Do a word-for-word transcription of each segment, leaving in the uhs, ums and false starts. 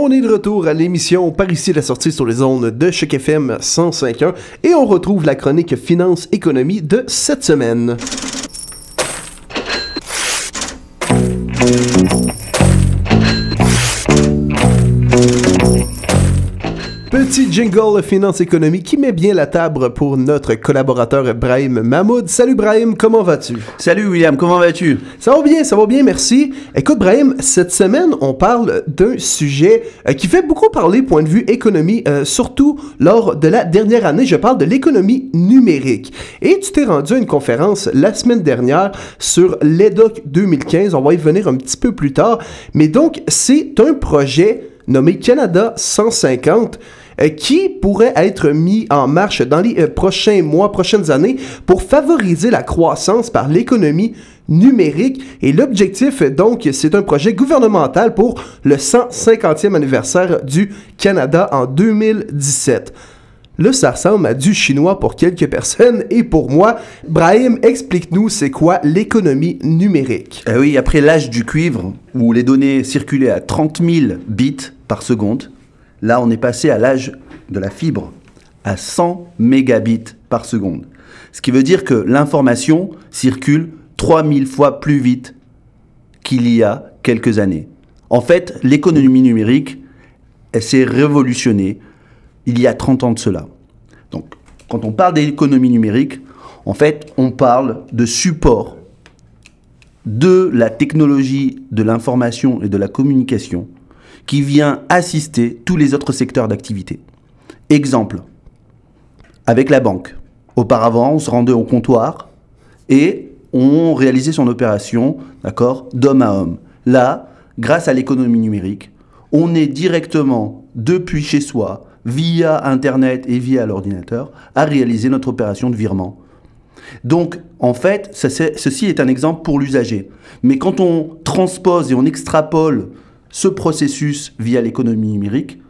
On est de retour à l'émission Par ici la sortie sur les ondes de Choc F M cent cinq point un et on retrouve la chronique Finance-Économie de cette semaine. Petit jingle finance-économie qui met bien la table pour notre collaborateur Brahim Mahmoud. Salut Brahim, comment vas-tu? Salut William, comment vas-tu? Ça va bien, ça va bien, merci. Écoute Brahim, cette semaine, on parle d'un sujet euh, qui fait beaucoup parler point de vue économie, euh, surtout lors de la dernière année. Je parle de l'économie numérique. Et tu t'es rendu à une conférence la semaine dernière sur l'E D O C deux mille quinze. On va y venir un petit peu plus tard. Mais donc, c'est un projet nommé Canada cent cinquante, euh, qui pourrait être mis en marche dans les euh, prochains mois, prochaines années, pour favoriser la croissance par l'économie numérique. Et l'objectif, donc, c'est un projet gouvernemental pour le cent cinquantième anniversaire du Canada en deux mille dix-sept. Là, ça ressemble à du chinois pour quelques personnes et pour moi. Brahim, explique-nous, c'est quoi l'économie numérique? Euh, oui, après l'âge du cuivre, où les données circulaient à trente mille bits par seconde, là, on est passé à l'âge de la fibre, à cent mégabits par seconde. Ce qui veut dire que l'information circule trois mille fois plus vite qu'il y a quelques années. En fait, l'économie numérique, elle s'est révolutionnée il y a trente ans de cela. Donc, quand on parle d'économie numérique, en fait, on parle de support de la technologie de l'information et de la communication qui vient assister tous les autres secteurs d'activité. Exemple, avec la banque. Auparavant, on se rendait au comptoir et on réalisait son opération, d'accord, d'homme à homme. Là, grâce à l'économie numérique, on est directement depuis chez soi, via Internet et via l'ordinateur, à réaliser notre opération de virement. Donc, en fait, ça, c'est, ceci est un exemple pour l'usager. Mais quand on transpose et on extrapole ce processus via l'économie numérique,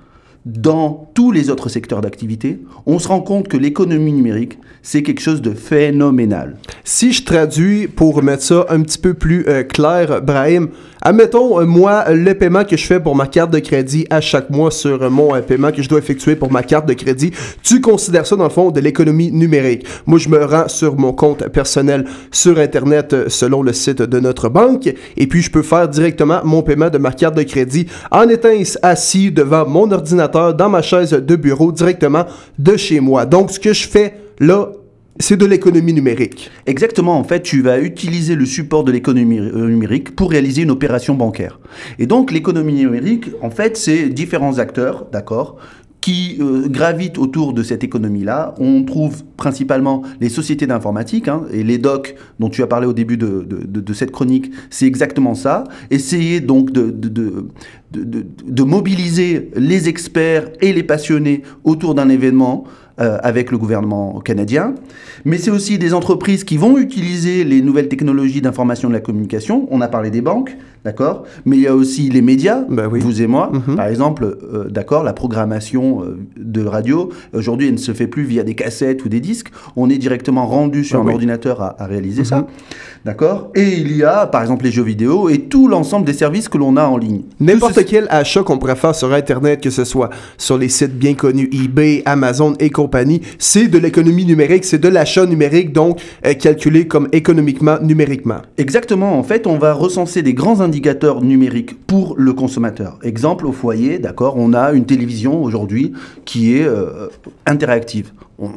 dans tous les autres secteurs d'activité, on se rend compte que l'économie numérique, c'est quelque chose de phénoménal. Si je traduis pour mettre ça un petit peu plus euh, clair, Brahim, admettons, euh, moi, le paiement que je fais pour ma carte de crédit à chaque mois sur euh, mon euh, paiement que je dois effectuer pour ma carte de crédit, tu considères ça, dans le fond, de l'économie numérique. Moi, je me rends sur mon compte personnel sur Internet euh, selon le site de notre banque, et puis je peux faire directement mon paiement de ma carte de crédit en étant assis devant mon ordinateur, dans ma chaise de bureau, directement de chez moi. Donc, ce que je fais là, c'est de l'économie numérique. Exactement. En fait, tu vas utiliser le support de l'économie numérique pour réaliser une opération bancaire. Et donc, l'économie numérique, en fait, c'est différents acteurs, d'accord, qui euh, gravitent autour de cette économie-là. On trouve principalement les sociétés d'informatique, hein, et les D O C dont tu as parlé au début de, de, de, de cette chronique, c'est exactement ça. Essayer donc de, de, de, de, de, de mobiliser les experts et les passionnés autour d'un événement Euh, avec le gouvernement canadien. Mais c'est aussi des entreprises qui vont utiliser les nouvelles technologies d'information et de la communication. On a parlé des banques, d'accord? Mais il y a aussi les médias, ben oui. Vous et moi. Mm-hmm. Par exemple, euh, d'accord, la programmation euh, de radio, aujourd'hui, elle ne se fait plus via des cassettes ou des disques. On est directement rendu sur ben un oui. ordinateur à, à réaliser mm-hmm. ça. D'accord? Et il y a, par exemple, les jeux vidéo et tout l'ensemble des services que l'on a en ligne. N'importe ce... quel achat qu'on pourrait faire sur Internet, que ce soit sur les sites bien connus, eBay, Amazon et compagnie, c'est de l'économie numérique, c'est de l'achat numérique, donc euh, calculé comme économiquement, numériquement. Exactement. En fait, on va recenser des grands indicateurs numériques pour le consommateur. Exemple, au foyer, d'accord, on a une télévision aujourd'hui qui est euh, interactive.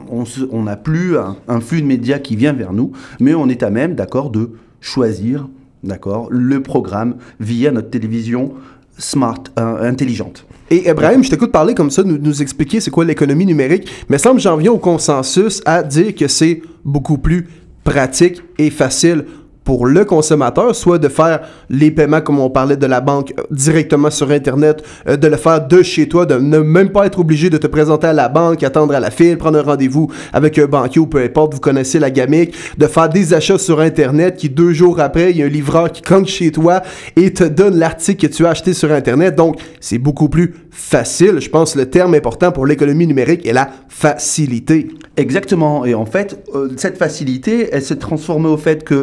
On n'a plus un, un flux de médias qui vient vers nous, mais on est à même, d'accord, de choisir, d'accord, le programme via notre télévision smart, euh, intelligente. Et Ibrahim, je t'écoute parler comme ça, nous, nous expliquer c'est quoi l'économie numérique, mais semble j'en viens au consensus à dire que c'est beaucoup plus pratique et facile pour le consommateur, soit de faire les paiements, comme on parlait de la banque, directement sur Internet, euh, de le faire de chez toi, de ne même pas être obligé de te présenter à la banque, attendre à la file, prendre un rendez-vous avec un banquier ou peu importe, vous connaissez la gamique, de faire des achats sur Internet qui, deux jours après, il y a un livreur qui cogne chez toi et te donne l'article que tu as acheté sur Internet. Donc, c'est beaucoup plus facile. Je pense que le terme important pour l'économie numérique est la facilité. Exactement. Et en fait, euh, cette facilité, elle s'est transformée au fait qu'il a fallu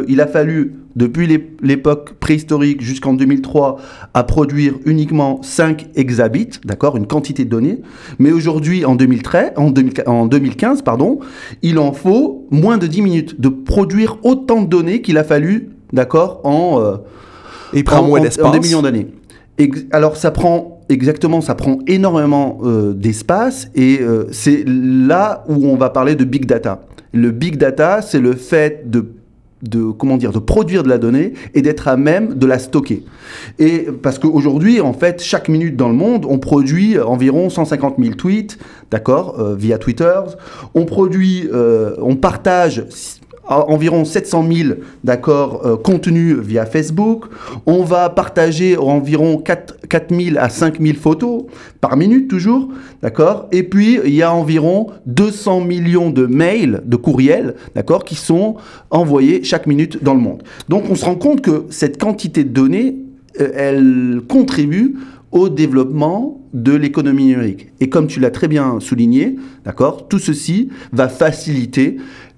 fallu, depuis l'ép- l'époque préhistorique jusqu'en deux mille trois, à produire uniquement cinq hexabits, d'accord, une quantité de données. Mais aujourd'hui, en, deux mille treize, en, deux mille, en deux mille quinze, pardon, il en faut moins de dix minutes de produire autant de données qu'il a fallu, d'accord, en, euh, Et prend en, moins en- d'espace. en des millions d'années. Ex- Alors, ça prend, exactement, ça prend énormément euh, d'espace et euh, c'est là où on va parler de big data. Le big data, c'est le fait de de comment dire de produire de la donnée et d'être à même de la stocker. Et parce qu'aujourd'hui, en fait, chaque minute dans le monde, on produit environ cent cinquante mille tweets, d'accord, euh, via Twitter. On produit, euh, on partage environ sept cent mille, d'accord, euh, contenus via Facebook. On va partager environ quatre mille à cinq mille photos par minute, toujours, d'accord. Et puis, il y a environ deux cents millions de mails, de courriels, d'accord, qui sont envoyés chaque minute dans le monde. Donc, on se rend compte que cette quantité de données, euh, elle contribue au développement de l'économie numérique. Et comme tu l'as très bien souligné, d'accord, tout ceci va faciliter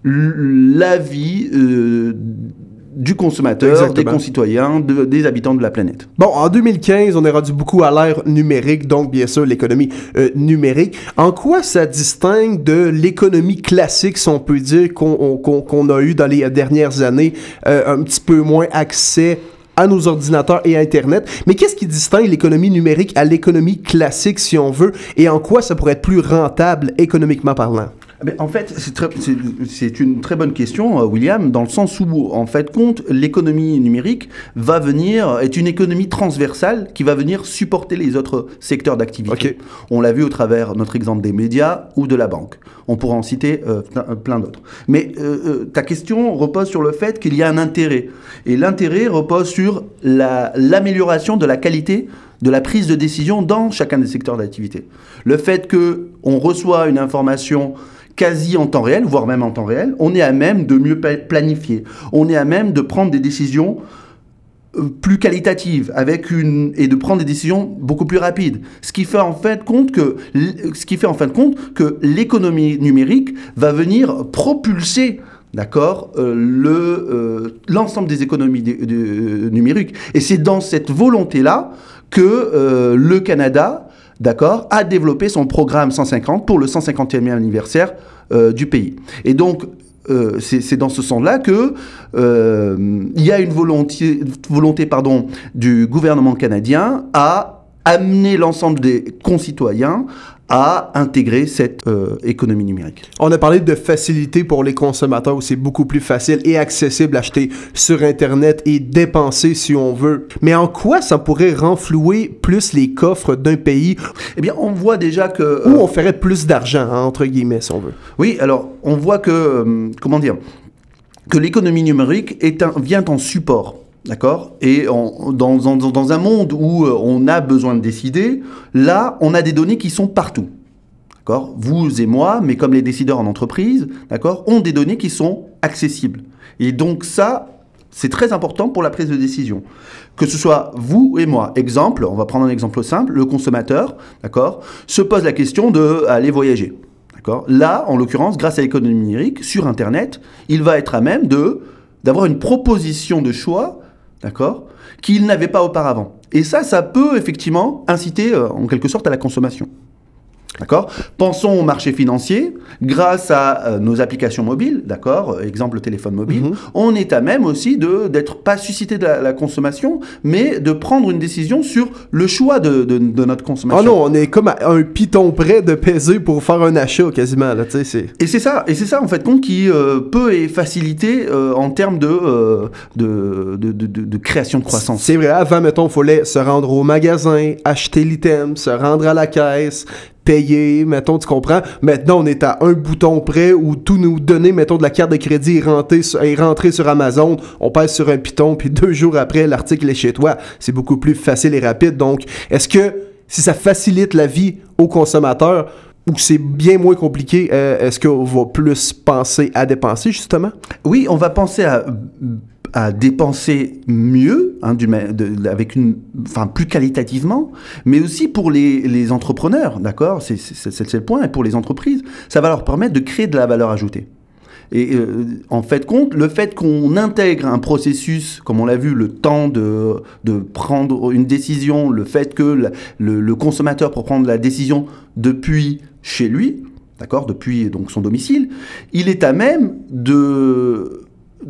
la vie euh, du consommateur, Exactement. des concitoyens, de- des habitants de la planète. Bon, en deux mille quinze, on est rendu beaucoup à l'ère numérique, donc bien sûr l'économie euh, numérique. En quoi ça distingue de l'économie classique, si on peut dire, qu'on on- qu'on- qu'on a eu dans les dernières années, euh, un petit peu moins accès à nos ordinateurs et à Internet. Mais qu'est-ce qui distingue l'économie numérique à l'économie classique, si on veut, et en quoi ça pourrait être plus rentable économiquement parlant? Mais en fait, c'est, très, c'est, c'est une très bonne question, euh, William, dans le sens où, en fait, compte, l'économie numérique va venir, est une économie transversale qui va venir supporter les autres secteurs d'activité. Okay. On l'a vu au travers, notre exemple, des médias ou de la banque. On pourra en citer euh, plein d'autres. Mais euh, euh, ta question repose sur le fait qu'il y a un intérêt. Et l'intérêt repose sur la, l'amélioration de la qualité de la prise de décision dans chacun des secteurs d'activité. Le fait qu'on reçoit une information quasi en temps réel, voire même en temps réel, on est à même de mieux planifier. On est à même de prendre des décisions plus qualitatives avec une, et de prendre des décisions beaucoup plus rapides. Ce qui fait en fait compte que, ce qui fait en fin de compte que l'économie numérique va venir propulser, d'accord, euh, le, euh, l'ensemble des économies de, de, euh, numériques. Et c'est dans cette volonté-là que euh, le Canada, d'accord, a développé son programme cent cinquante pour le cent cinquantième anniversaire euh, du pays. Et donc, euh, c'est, c'est dans ce sens-là que euh, il y a une volonté, volonté pardon, du gouvernement canadien à amener l'ensemble des concitoyens à intégrer cette euh, économie numérique. On a parlé de facilité pour les consommateurs où c'est beaucoup plus facile et accessible d'acheter sur Internet et dépenser si on veut. Mais en quoi ça pourrait renflouer plus les coffres d'un pays? Eh bien, on voit déjà que... Euh, où on ferait plus d'argent, hein, entre guillemets, si on veut. Oui, alors, on voit que... Euh, comment dire? Que l'économie numérique est un, vient en support. D'accord? Et on, dans, dans, dans un monde où euh, on a besoin de décider, là, on a des données qui sont partout. D'accord? Vous et moi, mais comme les décideurs en entreprise, d'accord, ont des données qui sont accessibles. Et donc ça, c'est très important pour la prise de décision. Que ce soit vous et moi. Exemple, on va prendre un exemple simple, le consommateur, d'accord, se pose la question d'aller voyager. D'accord? Là, en l'occurrence, grâce à l'économie numérique, sur Internet, il va être à même de, d'avoir une proposition de choix, d'accord, qu'il n'avait pas auparavant. Et ça, ça peut effectivement inciter euh, en quelque sorte à la consommation. D'accord? Pensons au marché financier. Grâce à euh, nos applications mobiles, d'accord, exemple le téléphone mobile, mm-hmm. on est à même aussi de, d'être pas suscité de la, la consommation, mais de prendre une décision sur le choix de, de, de notre consommation. Oh non, on est comme à un piton près de peser pour faire un achat quasiment. Là, c'est... Et c'est ça, et c'est ça en fait compte qui euh, peut faciliter euh, en termes de, euh, de, de, de, de, de création de croissance. C'est vrai, avant, mettons, il fallait se rendre au magasin, acheter l'item, se rendre à la caisse, payer, mettons, tu comprends. Maintenant, on est à un bouton près où tout nous donner, mettons, de la carte de crédit est rentré, est rentré sur Amazon, on passe sur un piton, puis deux jours après, l'article est chez toi. C'est beaucoup plus facile et rapide. Donc, est-ce que si ça facilite la vie aux consommateurs ou c'est bien moins compliqué, euh, est-ce qu'on va plus penser à dépenser, justement? Oui, on va penser à... à dépenser mieux, hein, du, de, avec une, enfin plus qualitativement, mais aussi pour les, les entrepreneurs, d'accord, c'est, c'est, c'est, c'est le point, et pour les entreprises, ça va leur permettre de créer de la valeur ajoutée. Et euh, en fait, compte, le fait qu'on intègre un processus, comme on l'a vu, le temps de, de prendre une décision, le fait que la, le, le consommateur peut prendre la décision depuis chez lui, d'accord, depuis donc son domicile, il est à même de...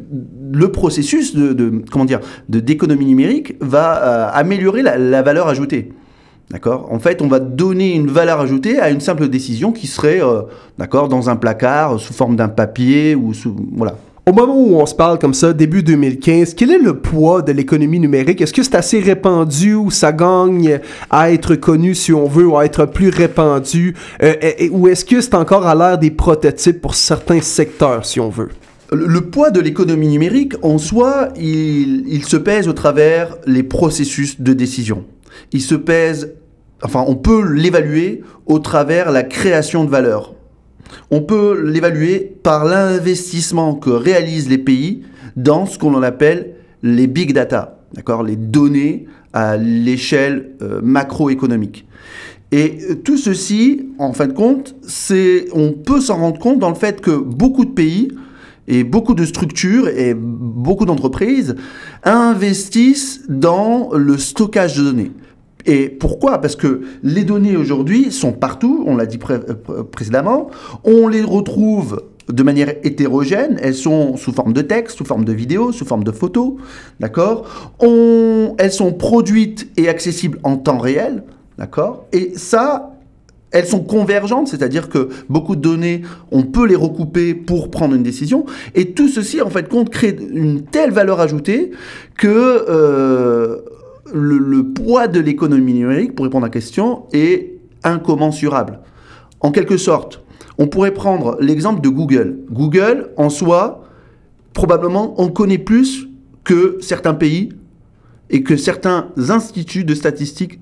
le processus de, de comment dire de d'économie numérique va euh, améliorer la, la valeur ajoutée. D'accord ? En fait, on va donner une valeur ajoutée à une simple décision qui serait, euh, d'accord, dans un placard, sous forme d'un papier ou sous... Voilà. Au moment où on se parle comme ça, début deux mille quinze, quel est le poids de l'économie numérique? Est-ce que c'est assez répandu ou ça gagne à être connu, si on veut, ou à être plus répandu? Euh, et, et, ou est-ce que c'est encore à l'ère des prototypes pour certains secteurs, si on veut? Le, le poids de l'économie numérique, en soi, il, il se pèse au travers les processus de décision. Il se pèse... Enfin, on peut l'évaluer au travers la création de valeur. On peut l'évaluer par l'investissement que réalisent les pays dans ce qu'on appelle les big data, d'accord, les données à l'échelle euh, macroéconomique. Et tout ceci, en fin de compte, c'est, on peut s'en rendre compte dans le fait que beaucoup de pays et beaucoup de structures et beaucoup d'entreprises investissent dans le stockage de données. Et pourquoi ? Parce que les données aujourd'hui sont partout, on l'a dit pré- pré- précédemment, on les retrouve de manière hétérogène, elles sont sous forme de texte, sous forme de vidéo, sous forme de photos, d'accord ? on, Elles sont produites et accessibles en temps réel, d'accord ? Et ça, elles sont convergentes, c'est-à-dire que beaucoup de données, on peut les recouper pour prendre une décision, et tout ceci, en fait, compte crée une telle valeur ajoutée que... Euh, Le, le poids de l'économie numérique, pour répondre à la question, est incommensurable. En quelque sorte, on pourrait prendre l'exemple de Google. Google, en soi, probablement, on connaît plus que certains pays et que certains instituts de statistiques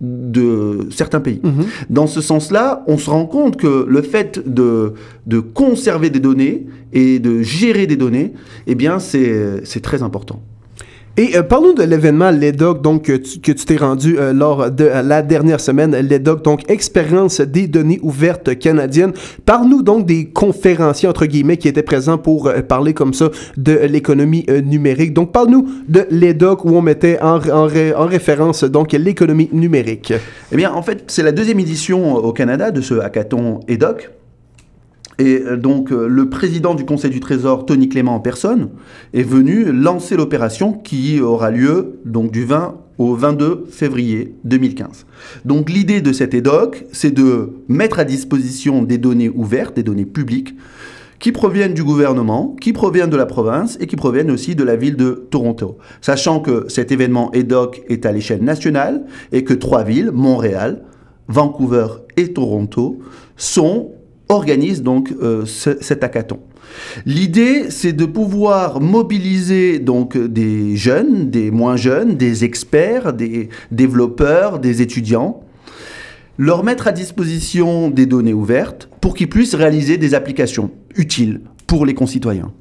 de certains pays. Mmh. Dans ce sens-là, on se rend compte que le fait de, de conserver des données et de gérer des données, eh bien, c'est, c'est très important. Et euh, parlons de l'événement L E D O C, donc, que tu, que tu t'es rendu euh, lors de euh, la dernière semaine, L E D O C, donc Expérience des données ouvertes canadiennes. Parle-nous donc des conférenciers, entre guillemets, qui étaient présents pour euh, parler comme ça de euh, l'économie euh, numérique. Donc, parle-nous de L E D O C où on mettait en, en, ré, en référence donc l'économie numérique. Eh bien, en fait, c'est la deuxième édition au Canada de ce hackathon L E D O C. Et donc, le président du Conseil du Trésor, Tony Clément en personne, est venu lancer l'opération qui aura lieu donc, du vingt au vingt-deux février deux mille quinze. Donc, l'idée de cet L E D O C, c'est de mettre à disposition des données ouvertes, des données publiques, qui proviennent du gouvernement, qui proviennent de la province et qui proviennent aussi de la ville de Toronto. Sachant que cet événement L E D O C est à l'échelle nationale et que trois villes, Montréal, Vancouver et Toronto, sont organise donc euh, ce, cet hackathon. L'idée, c'est de pouvoir mobiliser donc des jeunes, des moins jeunes, des experts, des développeurs, des étudiants, leur mettre à disposition des données ouvertes pour qu'ils puissent réaliser des applications utiles pour les concitoyens.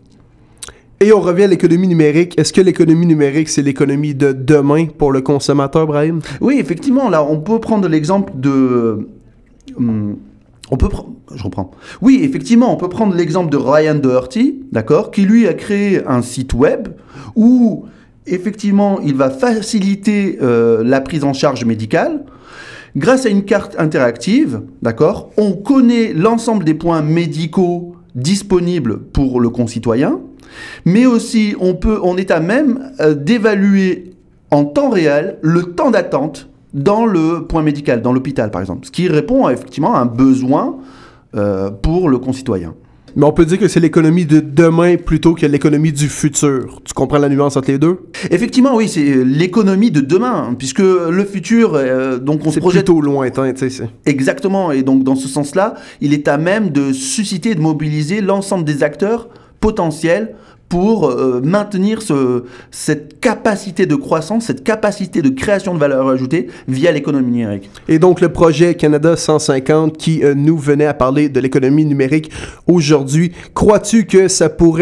Et on revient à l'économie numérique. Est-ce que l'économie numérique, c'est l'économie de demain pour le consommateur, Brahim? Oui, effectivement. Là, on peut prendre l'exemple de... Hum, On peut prendre, je reprends. Oui, effectivement, on peut prendre l'exemple de Ryan Doherty, d'accord, qui lui a créé un site web où, effectivement, il va faciliter euh, la prise en charge médicale grâce à une carte interactive, d'accord. On connaît l'ensemble des points médicaux disponibles pour le concitoyen, mais aussi on peut, on est à même euh, d'évaluer en temps réel le temps d'attente dans le point médical, dans l'hôpital par exemple, ce qui répond à, effectivement à un besoin euh, pour le concitoyen. Mais on peut dire que c'est l'économie de demain plutôt que l'économie du futur. Tu comprends la nuance entre les deux? Effectivement, oui, c'est l'économie de demain, puisque le futur, euh, donc on c'est se projette... plutôt lointain, tu sais. C'est... Exactement, et donc dans ce sens-là, il est à même de susciter, de mobiliser l'ensemble des acteurs potentiels pour euh, maintenir ce, cette capacité de croissance, cette capacité de création de valeur ajoutée via l'économie numérique. Et donc, le projet Canada cent cinquante qui euh, nous venait à parler de l'économie numérique aujourd'hui, crois-tu que ça pourrait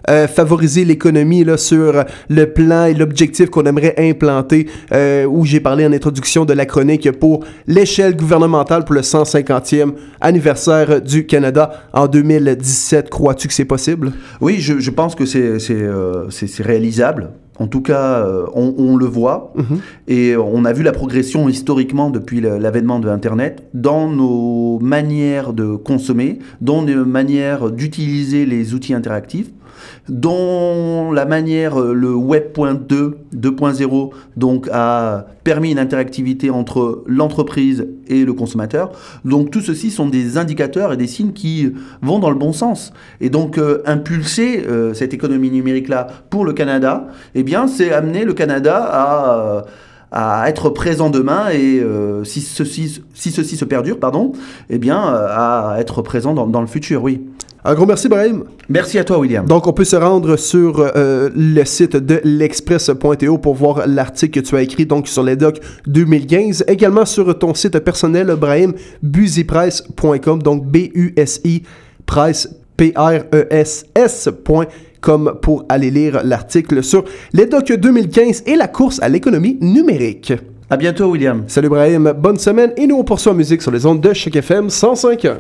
euh, favoriser l'économie là, sur le plan et l'objectif qu'on aimerait implanter, euh, où j'ai parlé en introduction de la chronique pour l'échelle gouvernementale pour le cent cinquantième anniversaire du Canada en deux mille dix-sept. Crois-tu que c'est possible? Oui, je, je pense que c'est, c'est, euh, c'est, c'est réalisable. En tout cas, euh, on, on le voit mm-hmm. et on a vu la progression historiquement depuis le, l'avènement de Internet dans nos manières de consommer, dans nos manières d'utiliser les outils interactifs, dont la manière, le Web deux, deux point zéro, donc a permis une interactivité entre l'entreprise et le consommateur. Donc tout ceci sont des indicateurs et des signes qui vont dans le bon sens. Et donc euh, impulser euh, cette économie numérique-là pour le Canada, eh bien c'est amener le Canada à... Euh, à être présent demain et euh, si, ceci, si ceci se perdure, pardon, eh bien euh, à être présent dans, dans le futur, oui. Un gros merci, Brahim. Merci à toi, William. Donc, on peut se rendre sur euh, le site de l'express point t o pour voir l'article que tu as écrit donc sur les docs deux mille quinze. Également sur ton site personnel, Brahim, busypress point com, donc B U S I Price, P R E S S point com pour aller lire l'article sur les docs deux mille quinze et la course à l'économie numérique. À bientôt, William. Salut, Brahim. Bonne semaine et nous, on poursuit en musique sur les ondes de Choc F M cent cinq point un.